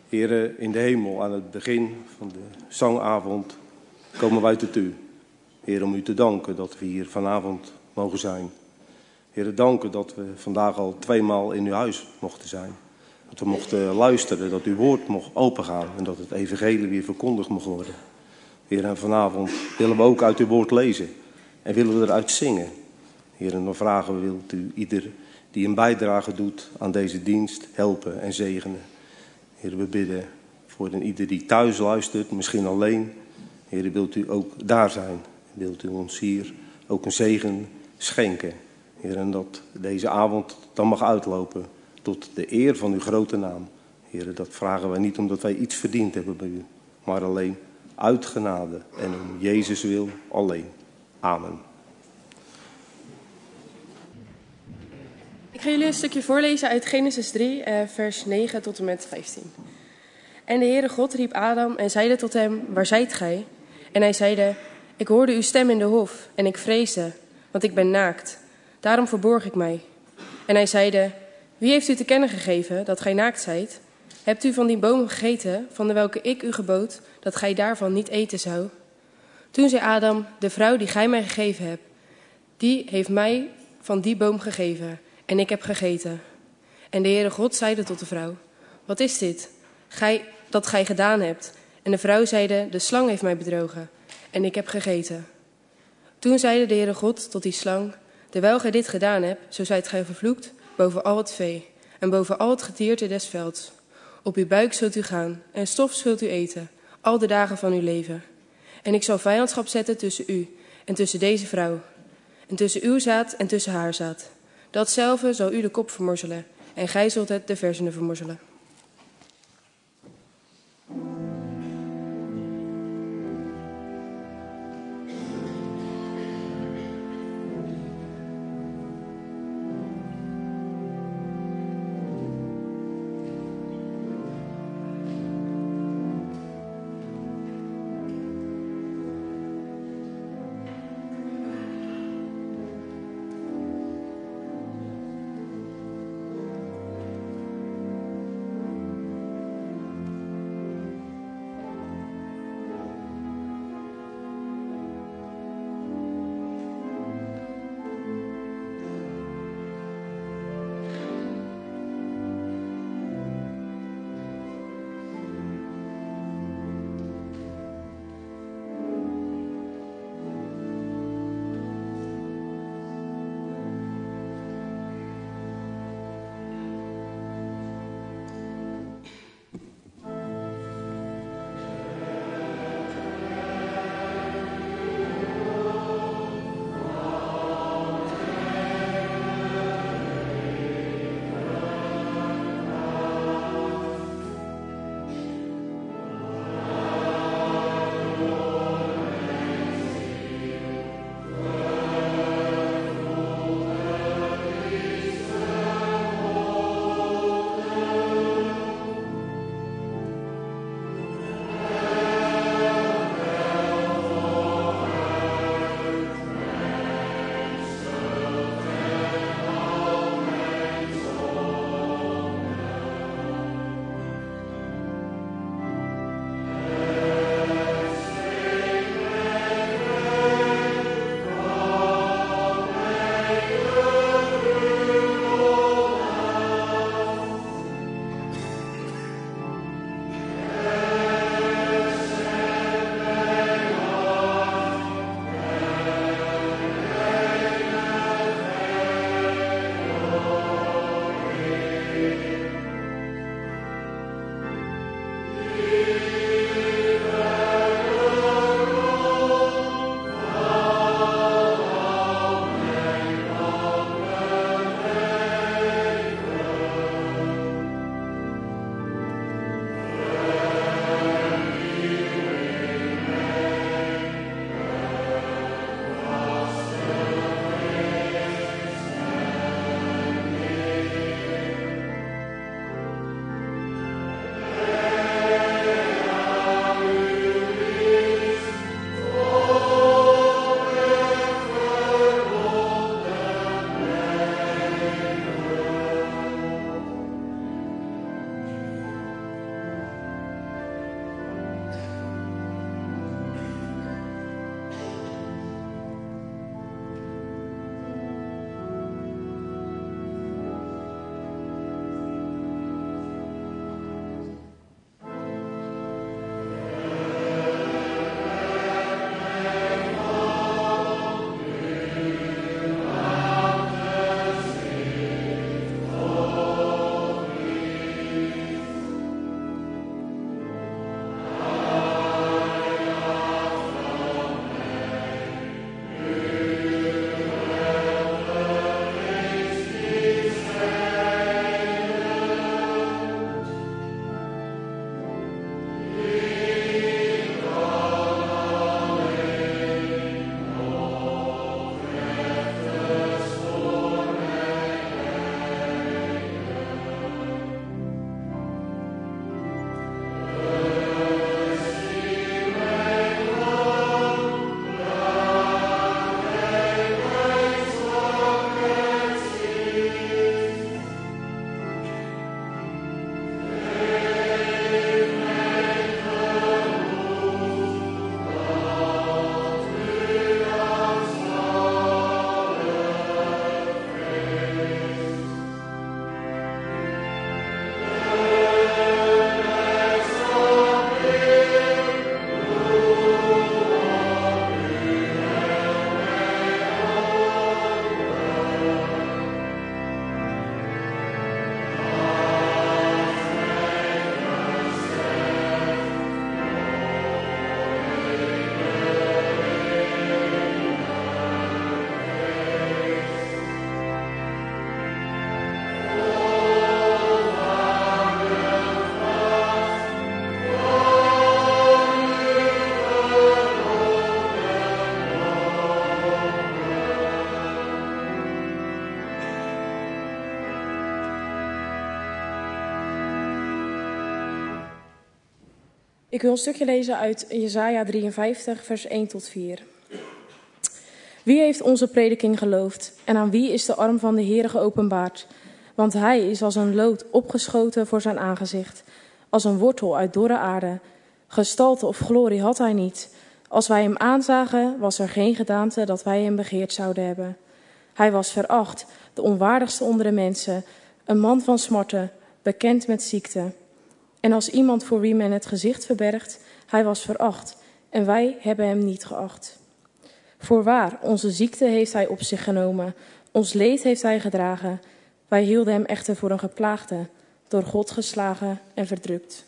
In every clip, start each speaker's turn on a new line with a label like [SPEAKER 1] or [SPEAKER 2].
[SPEAKER 1] Heere, in de hemel, aan het begin van de zangavond, komen wij tot u. Heer, om u te danken dat we hier vanavond mogen zijn. Heer, danken dat we vandaag al 2 maal in uw huis mochten zijn. Dat we mochten luisteren, dat uw woord mocht opengaan en dat het evangelie weer verkondigd mocht worden. Heer, en vanavond willen we ook uit uw woord lezen en willen we eruit zingen. Heer, en dan vragen we, wilt u ieder die een bijdrage doet aan deze dienst helpen en zegenen. Heer, we bidden voor ieder die thuis luistert, misschien alleen. Heer, wilt u ook daar zijn? Wilt u ons hier ook een zegen schenken? Heer, en dat deze avond dan mag uitlopen tot de eer van uw grote naam. Heer, dat vragen wij niet omdat wij iets verdiend hebben bij u, maar alleen uit genade en om Jezus wil alleen. Amen.
[SPEAKER 2] Ik ga jullie een stukje voorlezen uit Genesis 3, vers 9 tot en met 15. En de Heere God riep Adam en zeide tot hem, waar zijt gij? En hij zeide, ik hoorde uw stem in de hof en ik vreesde, want ik ben naakt. Daarom verborg ik mij. En hij zeide, wie heeft u te kennen gegeven dat gij naakt zijt? Hebt u van die boom gegeten, van de welke ik u gebood, dat gij daarvan niet eten zou? Toen zei Adam, de vrouw die gij mij gegeven hebt, die heeft mij van die boom gegeven, en ik heb gegeten. En de Heere God zeide tot de vrouw, wat is dit, dat gij gedaan hebt? En de vrouw zeide, de slang heeft mij bedrogen, en ik heb gegeten. Toen zeide de Heere God tot die slang, terwijl gij dit gedaan hebt, zo zijt gij vervloekt boven al het vee, en boven al het gedierte des velds. Op uw buik zult u gaan, en stof zult u eten, al de dagen van uw leven. En ik zal vijandschap zetten tussen u en tussen deze vrouw, en tussen uw zaad en tussen haar zaad. Datzelfde zal u de kop vermorzelen, en gij zult het de versenen vermorzelen.
[SPEAKER 3] Ik wil een stukje lezen uit Jesaja 53, vers 1 tot 4. Wie heeft onze prediking geloofd en aan wie is de arm van de Heere geopenbaard? Want hij is als een lood opgeschoten voor zijn aangezicht, als een wortel uit dorre aarde. Gestalte of glorie had hij niet. Als wij hem aanzagen, was er geen gedaante dat wij hem begeerd zouden hebben. Hij was veracht, de onwaardigste onder de mensen, een man van smarten, bekend met ziekte. En als iemand voor wie men het gezicht verbergt, hij was veracht, en wij hebben hem niet geacht. Voorwaar, onze ziekte heeft hij op zich genomen, ons leed heeft hij gedragen. Wij hielden hem echter voor een geplaagde, door God geslagen en verdrukt.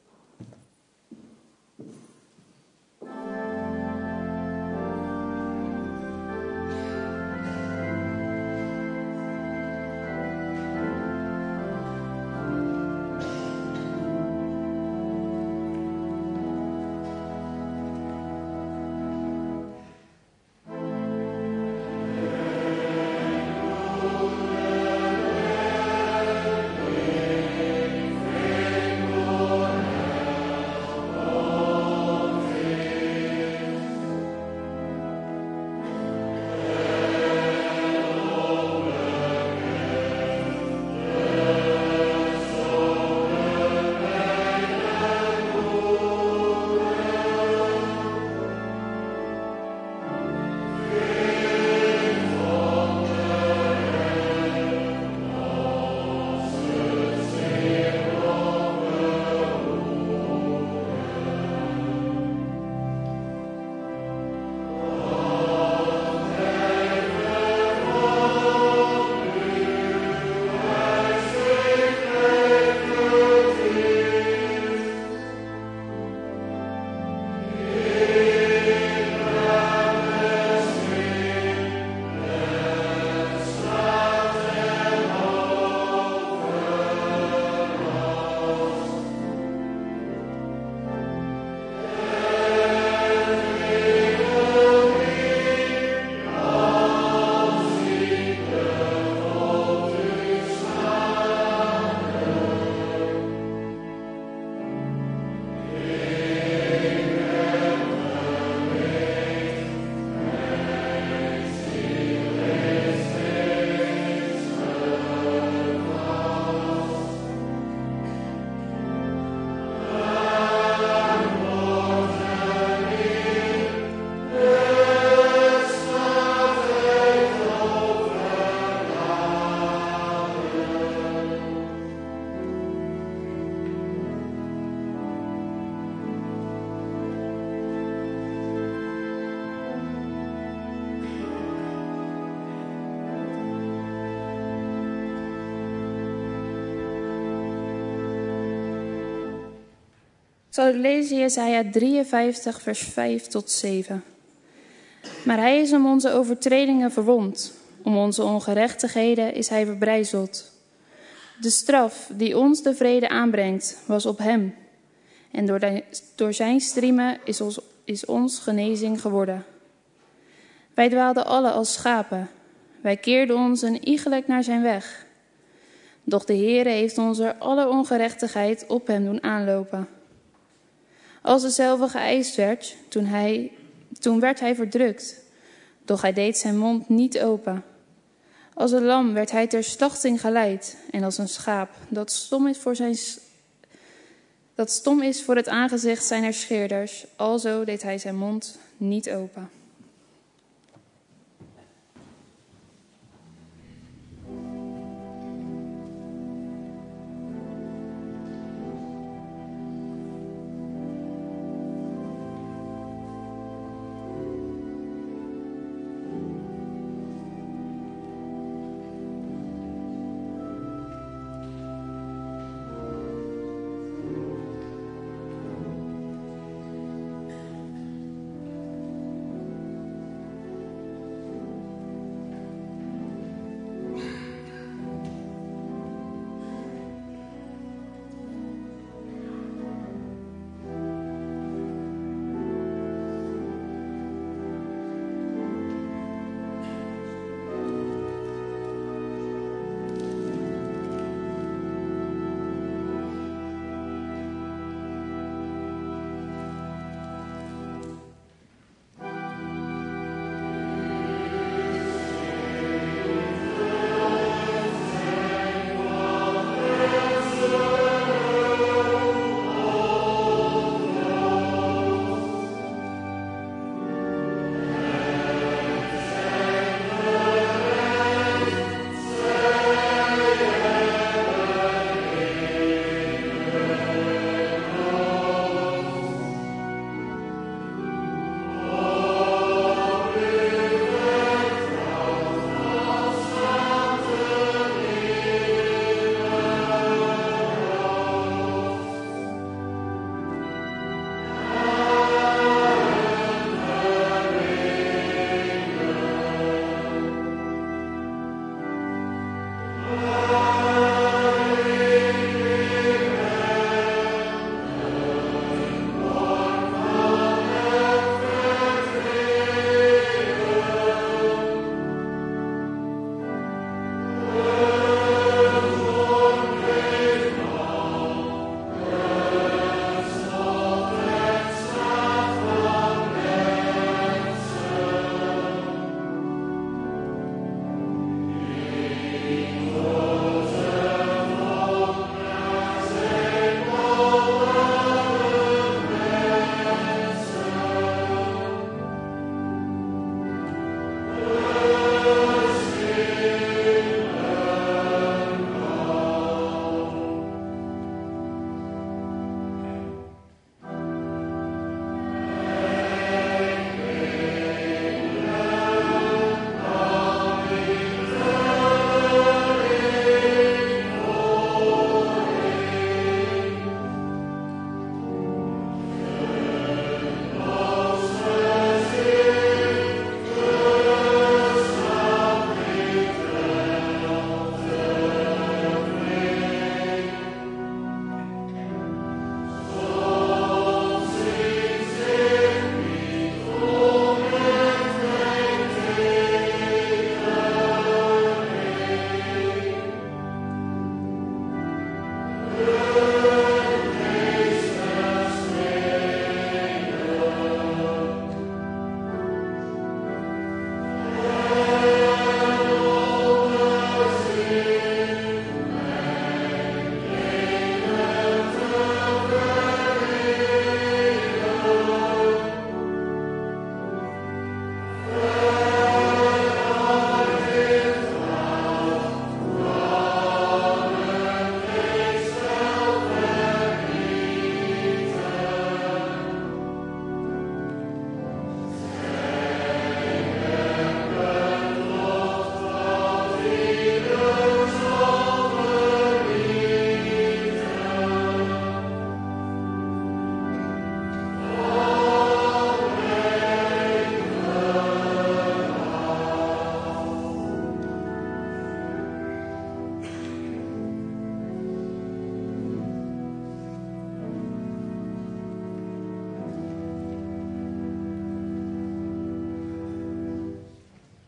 [SPEAKER 4] Zal ik lezen Jesaja 53, vers 5 tot 7. Maar hij is om onze overtredingen verwond, om onze ongerechtigheden is hij verbrijzeld. De straf die ons de vrede aanbrengt, was op hem. En door zijn striemen is ons genezing geworden. Wij dwaalden alle als schapen. Wij keerden ons een iegelijk naar zijn weg. Doch de Heere heeft onze alle ongerechtigheid op hem doen aanlopen. Als dezelfde geëist werd, toen werd hij verdrukt. Doch hij deed zijn mond niet open. Als een lam werd hij ter slachting geleid. En als een schaap dat stom is voor het aangezicht zijner scheerders. Alzo deed hij zijn mond niet open.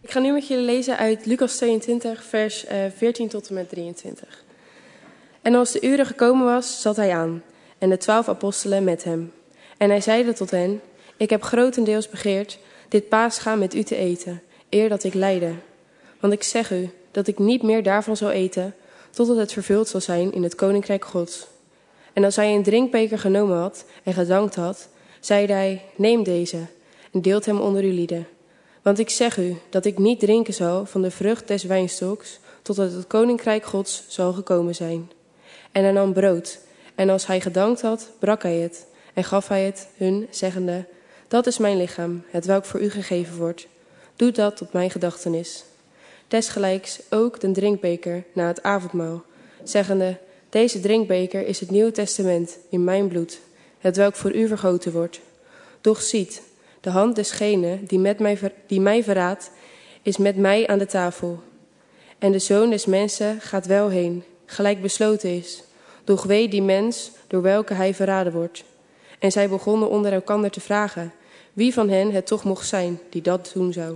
[SPEAKER 2] Ik ga nu met jullie lezen uit Lucas 22, vers 14 tot en met 23. En als de uren gekomen was, zat hij aan, en de 12 apostelen met hem. En hij zeide tot hen: Ik heb grotendeels begeerd dit paascha met u te eten, eer dat ik lijde. Want ik zeg u, dat ik niet meer daarvan zal eten, totdat het vervuld zal zijn in het koninkrijk Gods. En als hij een drinkbeker genomen had en gedankt had, zeide hij: Neem deze en deelt hem onder uw lieden. Want ik zeg u, dat ik niet drinken zal van de vrucht des wijnstoks, totdat het koninkrijk Gods zal gekomen zijn. En hij nam brood, en als hij gedankt had, brak hij het, en gaf hij het hun, zeggende: Dat is mijn lichaam, hetwelk voor u gegeven wordt. Doe dat tot mijn gedachtenis. Desgelijks ook de drinkbeker na het avondmaal, zeggende: Deze drinkbeker is het Nieuwe Testament in mijn bloed, hetwelk voor u vergoten wordt. Doch ziet, de hand desgene die mij verraadt, is met mij aan de tafel. En de Zoon des Mensen gaat wel heen, gelijk besloten is. Doch wee die mens door welke hij verraden wordt. En zij begonnen onder elkander te vragen wie van hen het toch mocht zijn die dat doen zou.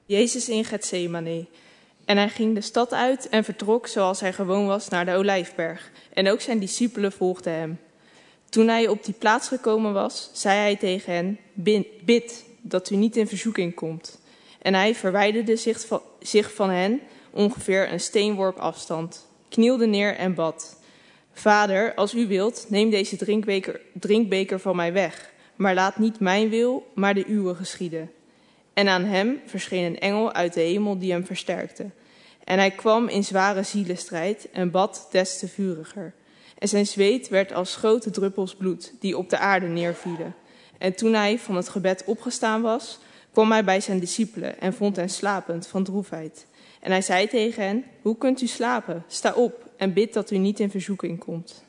[SPEAKER 5] Jezus in Getsemane. En hij ging de stad uit en vertrok zoals hij gewoon was naar de Olijfberg. En ook zijn discipelen volgden hem. Toen hij op die plaats gekomen was, zei hij tegen hen: bid dat u niet in verzoeking komt. En hij verwijderde zich van hen ongeveer een steenworp afstand, knielde neer en bad: Vader, als u wilt, neem deze drinkbeker van mij weg. Maar laat niet mijn wil, maar de uwe geschieden. En aan hem verscheen een engel uit de hemel die hem versterkte. En hij kwam in zware zielenstrijd en bad des te vuriger. En zijn zweet werd als grote druppels bloed die op de aarde neervielen. En toen hij van het gebed opgestaan was, kwam hij bij zijn discipelen en vond hen slapend van droefheid. En hij zei tegen hen: hoe kunt u slapen? Sta op en bid dat u niet in verzoeking komt.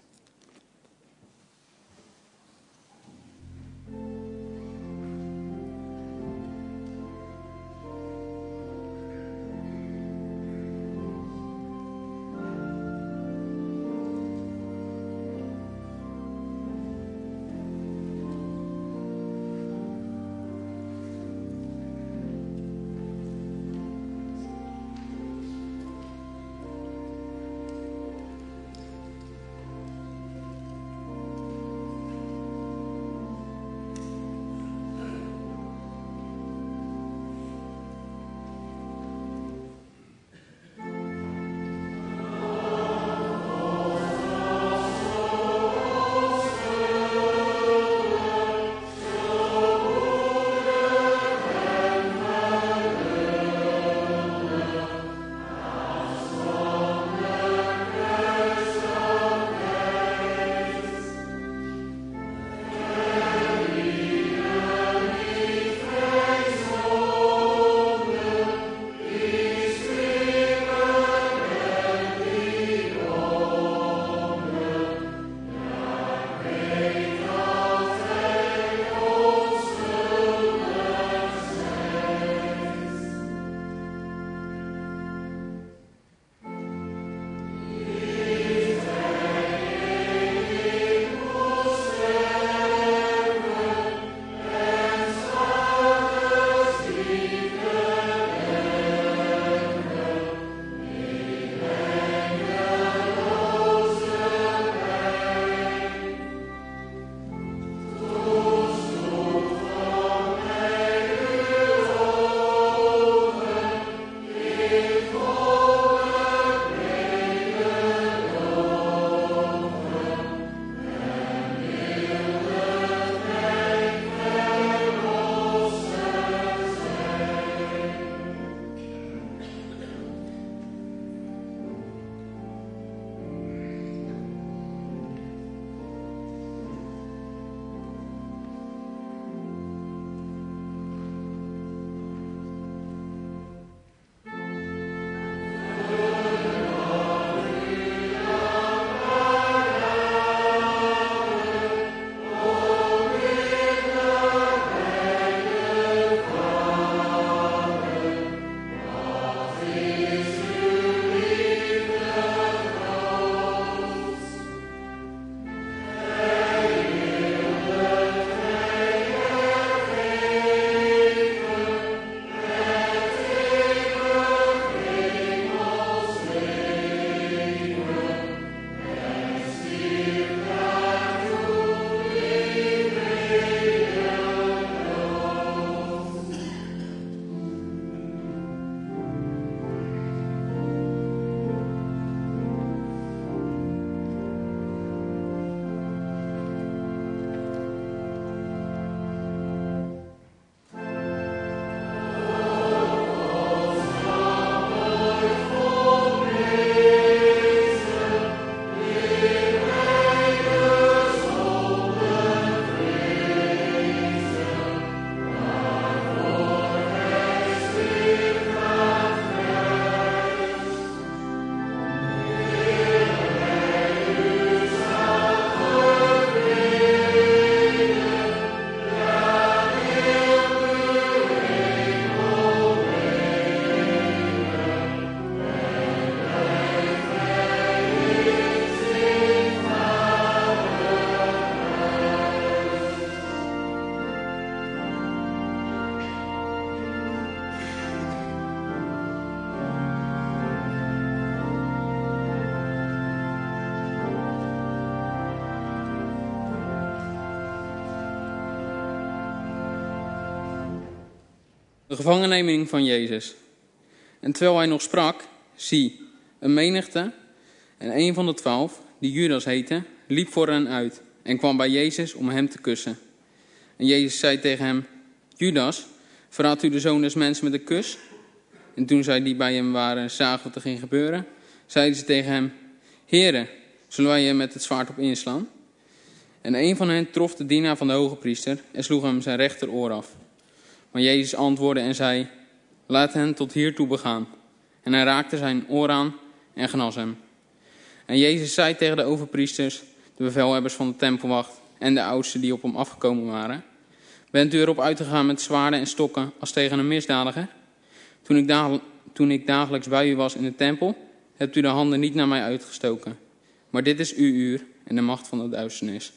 [SPEAKER 6] De gevangenneming van Jezus. En terwijl hij nog sprak, zie, een menigte en een van de 12, die Judas heette, liep voor hen uit en kwam bij Jezus om hem te kussen. En Jezus zei tegen hem, Judas, verraadt u de Zoon des Mensen met een kus? En toen zij die bij hem waren zagen wat er ging gebeuren, zeiden ze tegen hem, Heere, zullen wij je met het zwaard op inslaan? En een van hen trof de dienaar van de hoge priester en sloeg hem zijn rechteroor af. Maar Jezus antwoordde en zei, laat hen tot hiertoe begaan. En hij raakte zijn oor aan en genas hem. En Jezus zei tegen de overpriesters, de bevelhebbers van de tempelwacht en de oudsten die op hem afgekomen waren, bent u erop uitgegaan met zwaarden en stokken als tegen een misdadiger? Toen ik dagelijks bij u was in de tempel, hebt u de handen niet naar mij uitgestoken. Maar dit is uw uur en de macht van de duisternis.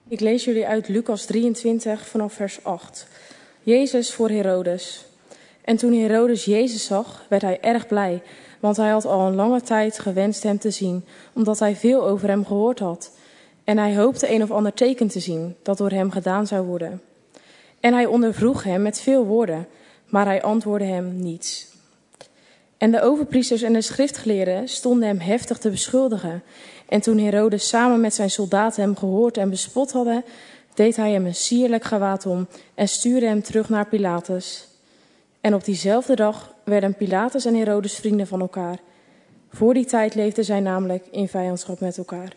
[SPEAKER 3] Ik lees jullie uit Lucas 23 vanaf vers 8. Jezus voor Herodes. En toen Herodes Jezus zag, werd hij erg blij, want hij had al een lange tijd gewenst hem te zien, omdat hij veel over hem gehoord had. En hij hoopte een of ander teken te zien, dat door hem gedaan zou worden. En hij ondervroeg hem met veel woorden, maar hij antwoordde hem niets. En de overpriesters en de schriftgeleerden stonden hem heftig te beschuldigen. En toen Herodes samen met zijn soldaten hem gehoord en bespot hadden, deed hij hem een sierlijk gewaad om en stuurde hem terug naar Pilatus. En op diezelfde dag werden Pilatus en Herodes vrienden van elkaar. Voor die tijd leefden zij namelijk in vijandschap met elkaar.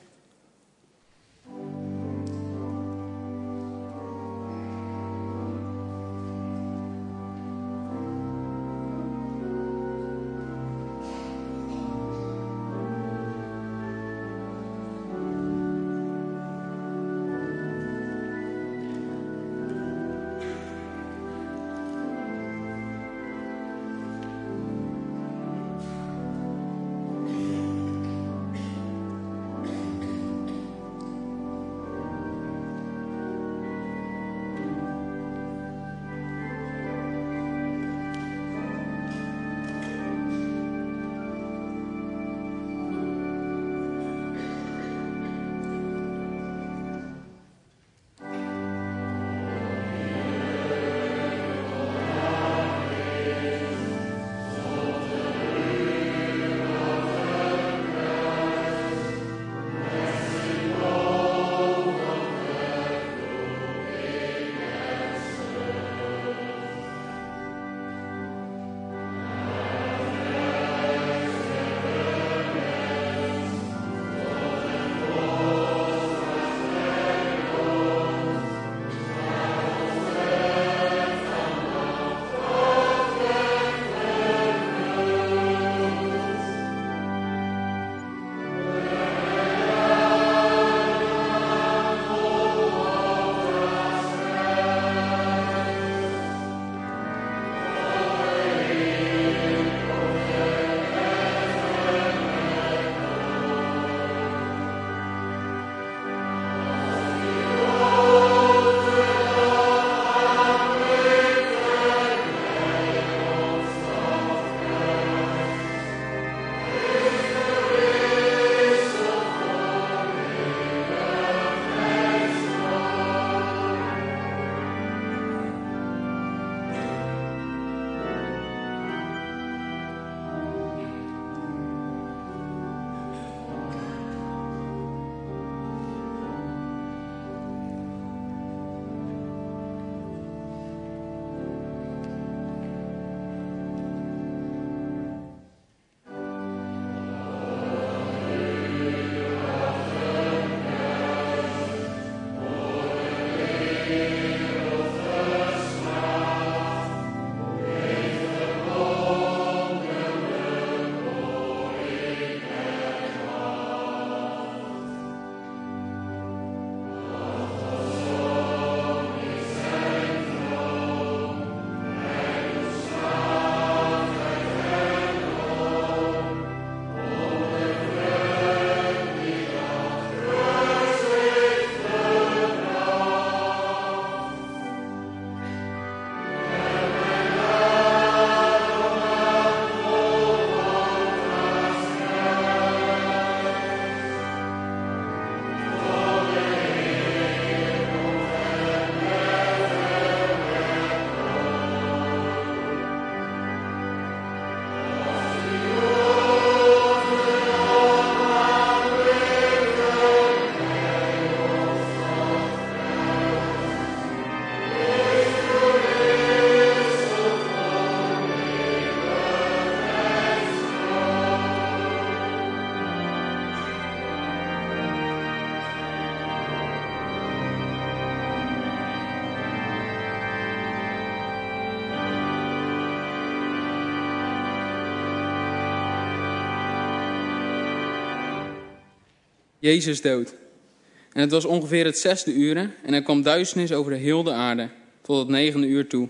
[SPEAKER 6] Jezus dood. En het was ongeveer het 6e uur en er kwam duisternis over de heel de aarde, tot het 9e uur toe.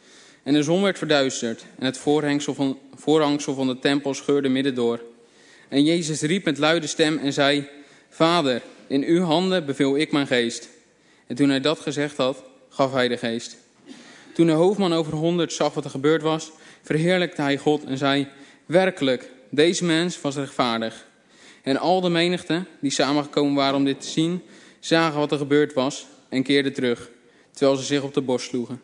[SPEAKER 6] En de zon werd verduisterd en het voorhangsel van de tempel scheurde middendoor. En Jezus riep met luide stem en zei: Vader, in uw handen beveel ik mijn geest. En toen hij dat gezegd had, gaf hij de geest. Toen de hoofdman over 100 zag wat er gebeurd was, verheerlijkte hij God en zei: werkelijk, deze mens was rechtvaardig. En al de menigte die samengekomen waren om dit te zien, zagen wat er gebeurd was en keerden terug, terwijl ze zich op de borst sloegen.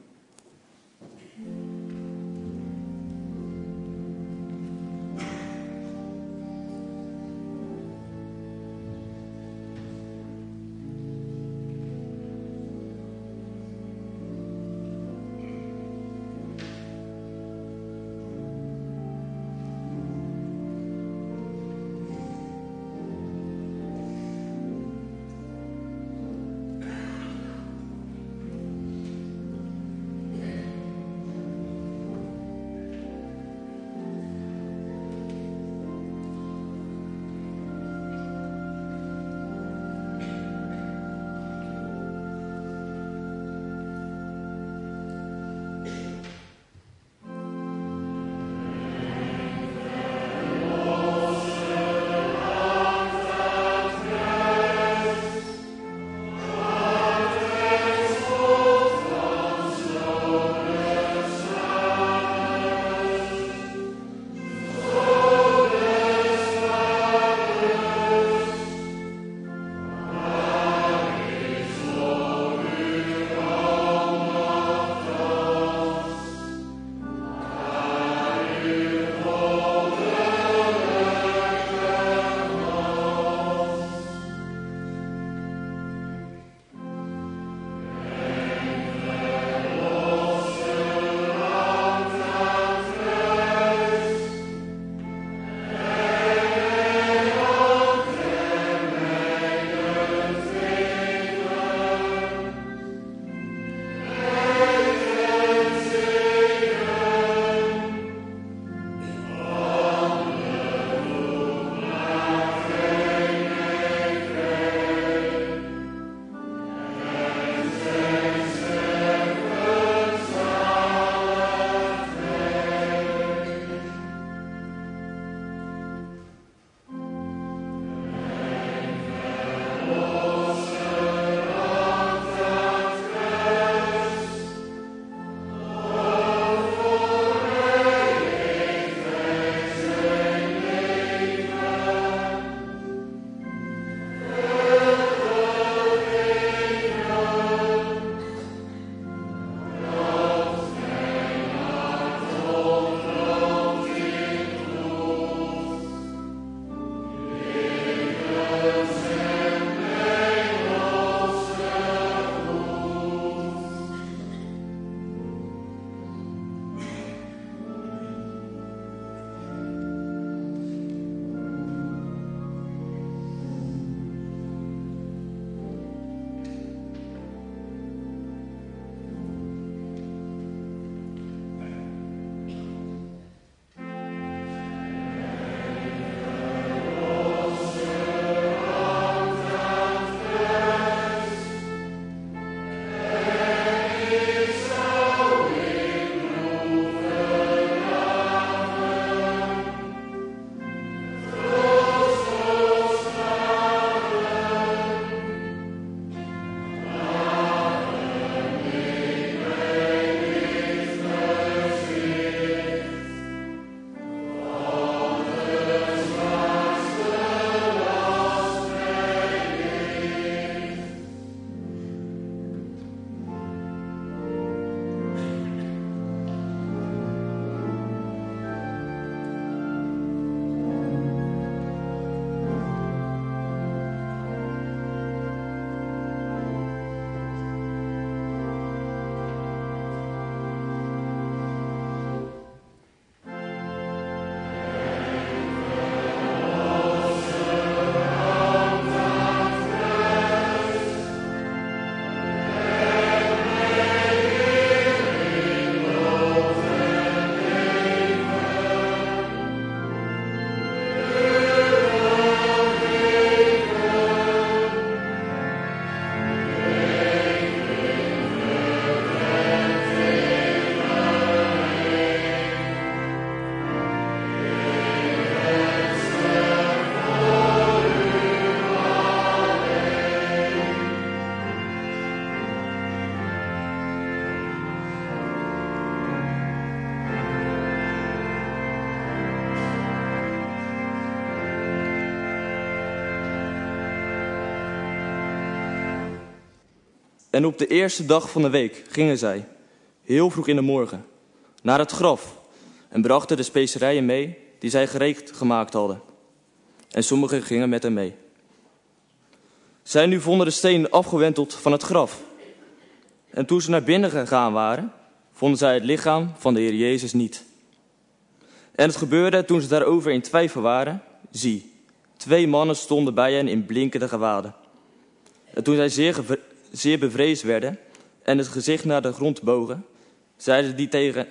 [SPEAKER 7] En op de eerste dag van de week gingen zij, heel vroeg in de morgen, naar het graf en brachten de specerijen mee die zij gereed gemaakt hadden. En sommigen gingen met hem mee. Zij nu vonden de steen afgewenteld van het graf. En toen ze naar binnen gegaan waren, vonden zij het lichaam van de Heer Jezus niet. En het gebeurde toen ze daarover in twijfel waren, zie, 2 mannen stonden bij hen in blinkende gewaden. En toen zij zeer bevreesd werden en het gezicht naar de grond bogen, zeiden die tegen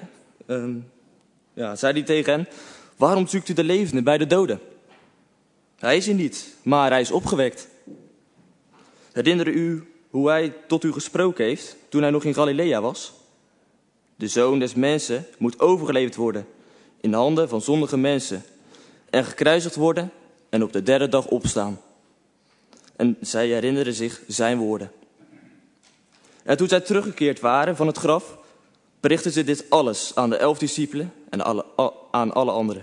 [SPEAKER 7] hen, waarom zoekt u de levende bij de doden? Hij is hier niet, maar hij is opgewekt. Herinner u hoe hij tot u gesproken heeft toen hij nog in Galilea was? De Zoon des Mensen moet overgeleverd worden in de handen van zondige mensen en gekruisigd worden en op de 3e dag opstaan. En zij herinnerden zich zijn woorden. En toen zij teruggekeerd waren van het graf, berichtten ze dit alles aan de 11 discipelen en aan alle anderen.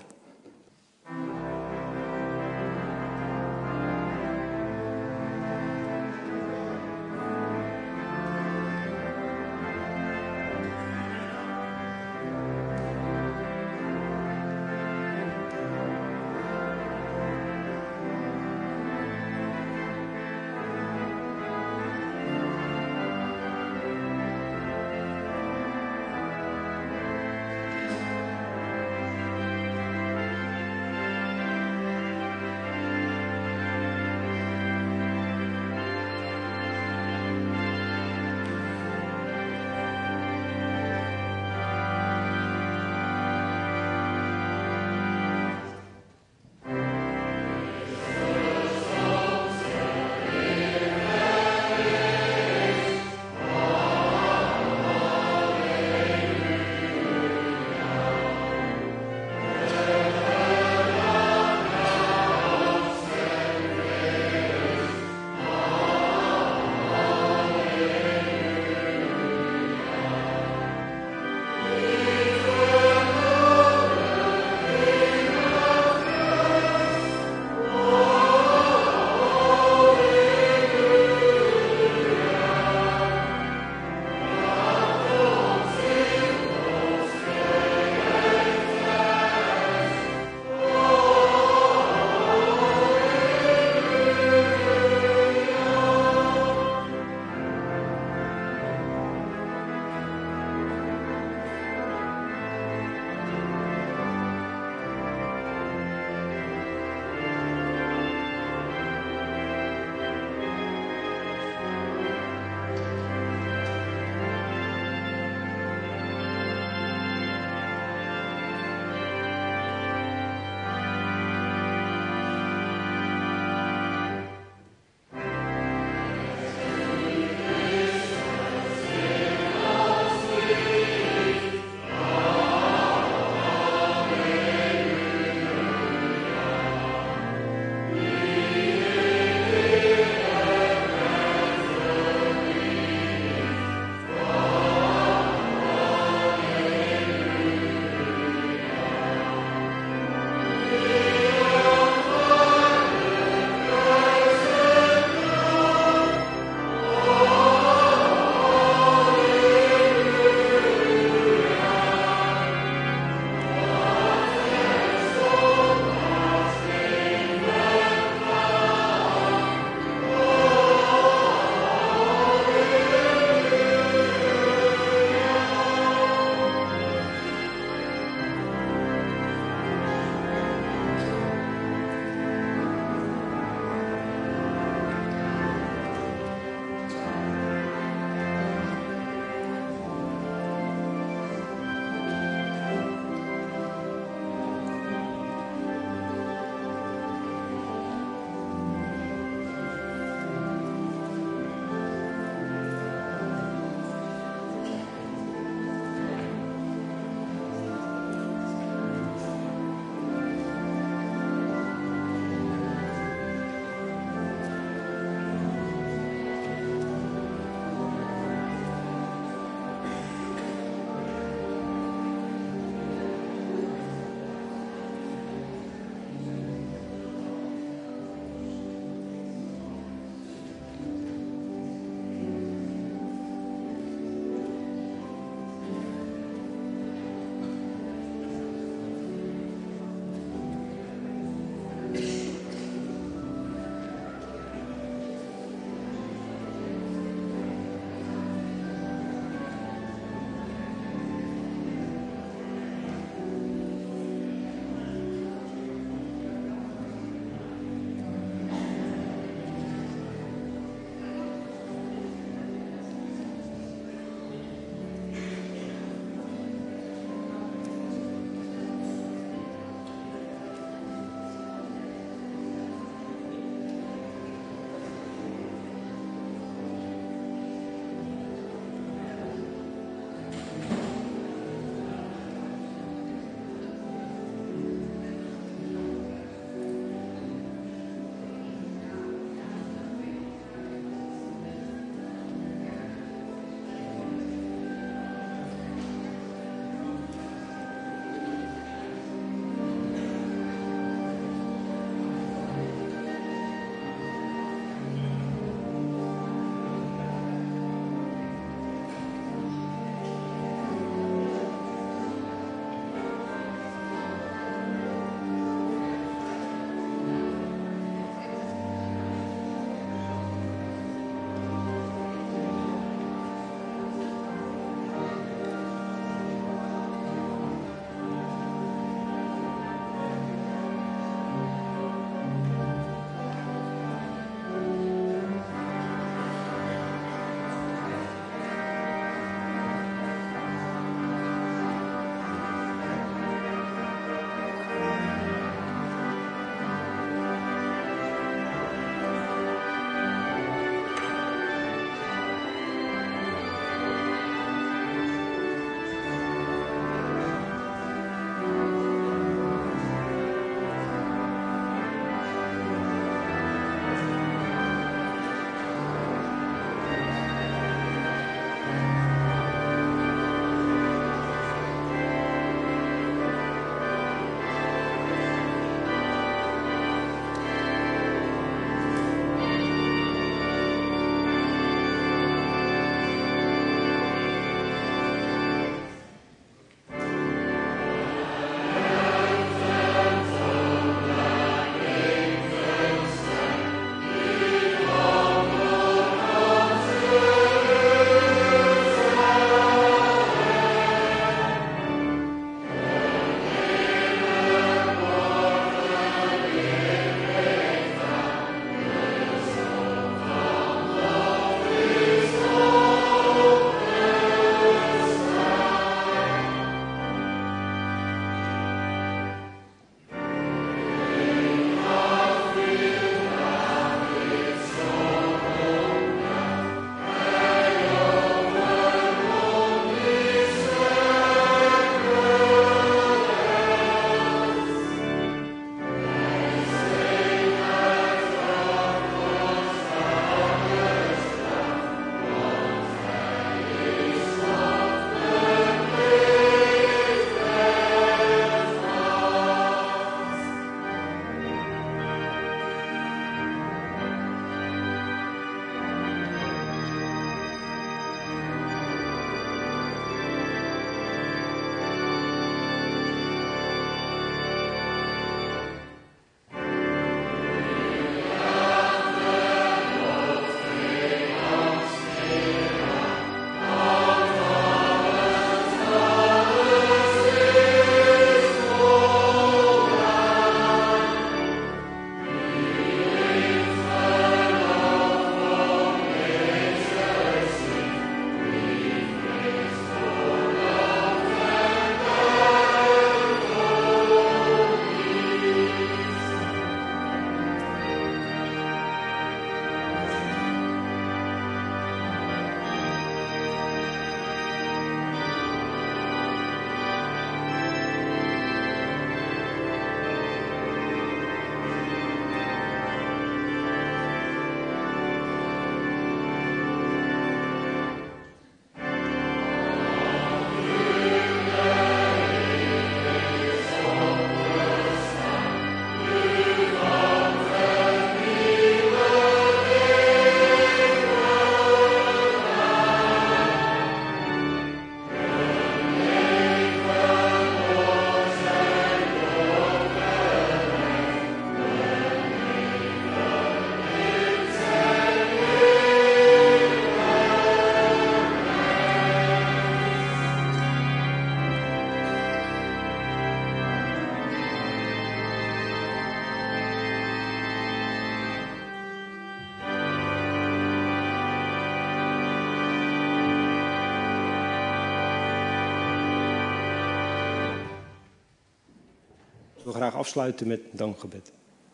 [SPEAKER 1] wil graag afsluiten met dankgebed.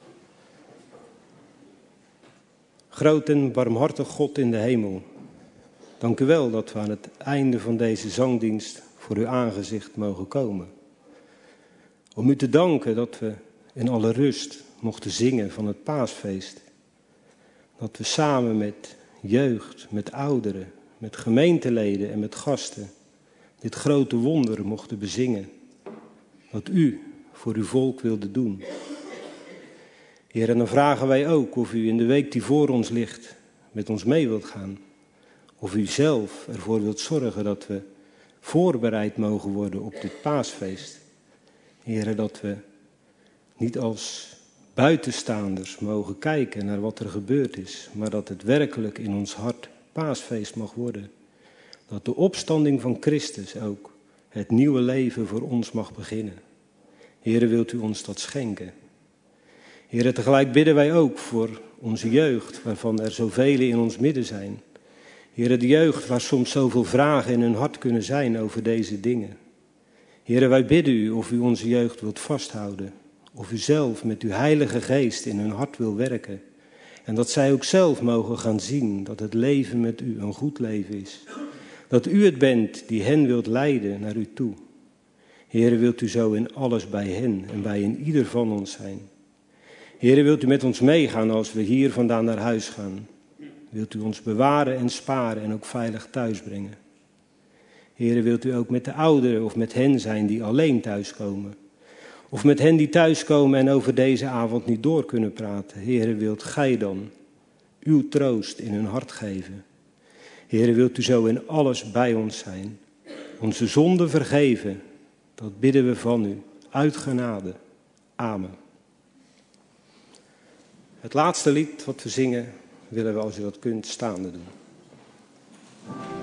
[SPEAKER 1] Groot en barmhartig God in de hemel, dank u wel dat we aan het einde van deze zangdienst voor uw aangezicht mogen komen. Om u te danken dat we in alle rust mochten zingen van het paasfeest. Dat we samen met jeugd, met ouderen, met gemeenteleden en met gasten dit grote wonder mochten bezingen. Wat u voor uw volk wilde doen. Heer, en dan vragen wij ook of u in de week die voor ons ligt met ons mee wilt gaan. Of u zelf ervoor wilt zorgen dat we voorbereid mogen worden op dit paasfeest. Heer, dat we niet als buitenstaanders mogen kijken naar wat er gebeurd is, maar dat het werkelijk in ons hart paasfeest mag worden. Dat de opstanding van Christus ook het nieuwe leven voor ons mag beginnen. Heere, wilt u ons dat schenken? Heere, tegelijk bidden wij ook voor onze jeugd, waarvan er zoveel in ons midden zijn. Heere, de jeugd waar soms zoveel vragen in hun hart kunnen zijn over deze dingen. Heere, wij bidden u of u onze jeugd wilt vasthouden. Of u zelf met uw heilige geest in hun hart wil werken. En dat zij ook zelf mogen gaan zien dat het leven met u een goed leven is. Dat u het bent die hen wilt leiden naar u toe. Heere, wilt u zo in alles bij hen en bij in ieder van ons zijn. Heere, wilt u met ons meegaan als we hier vandaan naar huis gaan. Wilt u ons bewaren en sparen en ook veilig thuis brengen. Heere, wilt u ook met de ouderen of met hen zijn die alleen thuiskomen. Of met hen die thuiskomen en over deze avond niet door kunnen praten. Heere, wilt gij dan uw troost in hun hart geven. Heere, wilt u zo in alles bij ons zijn. Onze zonden vergeven, dat bidden we van u, uit genade. Amen. Het laatste lied wat we zingen, willen we als u dat kunt staande doen.